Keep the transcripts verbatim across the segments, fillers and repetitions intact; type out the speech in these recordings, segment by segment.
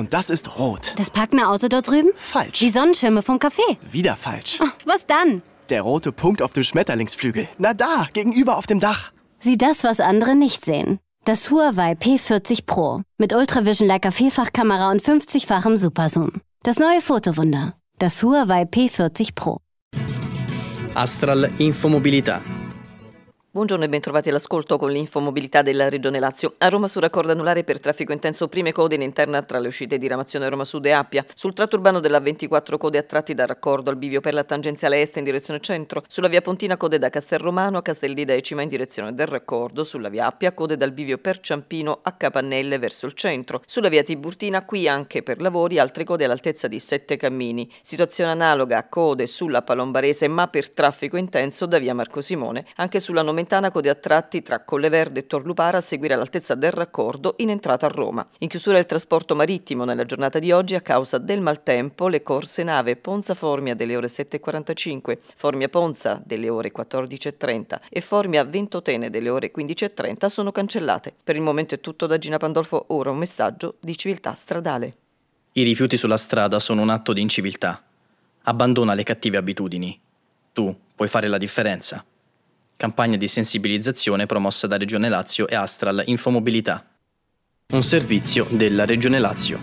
Und das ist rot. Das parkende Auto dort drüben? Falsch. Die Sonnenschirme vom Café? Wieder falsch. Oh, was dann? Der rote Punkt auf dem Schmetterlingsflügel. Na da, gegenüber auf dem Dach. Sieh das, was andere nicht sehen. Das Huawei P vierzig Pro. Mit Ultravision Leica Vielfachkamera und fünfzigfachem Superzoom. Das neue Fotowunder. Das Huawei P vierzig Pro. Astral Infomobilità. Buongiorno e bentrovati all'ascolto con l'infomobilità della Regione Lazio. A Roma su raccordo anulare per traffico intenso prime code in interna tra le uscite di Ramazione Roma Sud e Appia. Sul tratto urbano della ventiquattro code a tratti dal raccordo al bivio per la tangenziale est in direzione centro. Sulla via Pontina code da Castelromano a Castel di Decima in direzione del raccordo. Sulla via Appia code dal bivio per Ciampino a Capannelle verso il centro. Sulla via Tiburtina qui anche per lavori altre code all'altezza di Sette Cammini. Situazione analoga a code sulla Palombarese ma per traffico intenso da via Marco Simone. Anche sulla Nomentana code a tratti tra Colleverde e Torlupara a seguire all'altezza del raccordo in entrata a Roma. In chiusura il trasporto marittimo nella giornata di oggi a causa del maltempo. Le corse nave Ponza Formia delle ore sette e quarantacinque, Formia Ponza delle ore quattordici e trenta e Formia Ventotene delle ore quindici e trenta sono cancellate. Per il momento è tutto da Gina Pandolfo, ora un messaggio di civiltà stradale. I rifiuti sulla strada sono un atto di inciviltà. Abbandona le cattive abitudini. Tu puoi fare la differenza. Campagna di sensibilizzazione promossa da Regione Lazio e Astral Infomobilità. Un servizio della Regione Lazio.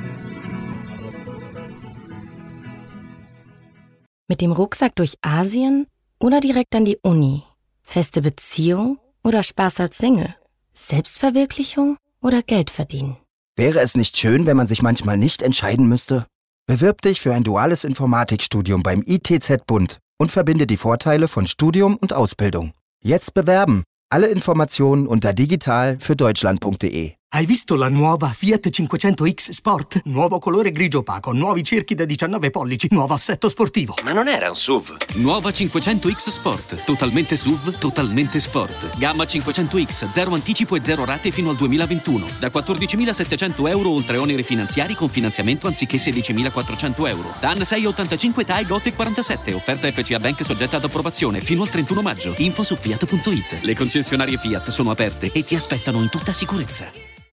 Mit dem Rucksack durch Asien oder direkt an die Uni? Feste Beziehung oder Spaß als Single? Selbstverwirklichung oder Geld verdienen? Wäre es nicht schön, wenn man sich manchmal nicht entscheiden müsste? Bewirb dich für ein duales Informatikstudium beim I T Z Bund und verbinde die Vorteile von Studium und Ausbildung. Jetzt bewerben! Alle Informationen unter digital für deutschland punkt de. Hai visto la nuova Fiat cinquecento X Sport? Nuovo colore grigio opaco, nuovi cerchi da diciannove pollici, nuovo assetto sportivo. Ma non era un S U V? Nuova cinquecento X Sport. Totalmente S U V, totalmente sport. Gamma cinquecento X, zero anticipo e zero rate fino al duemilaventuno. Da quattordicimilasettecento euro oltre oneri finanziari con finanziamento anziché sedicimilaquattrocento euro. D A N sei virgola ottantacinque, T A E G O T E quarantasette. Offerta F C A Bank soggetta ad approvazione fino al trentuno maggio. Info su fiat punto it. Le concessionarie Fiat sono aperte e ti aspettano in tutta sicurezza.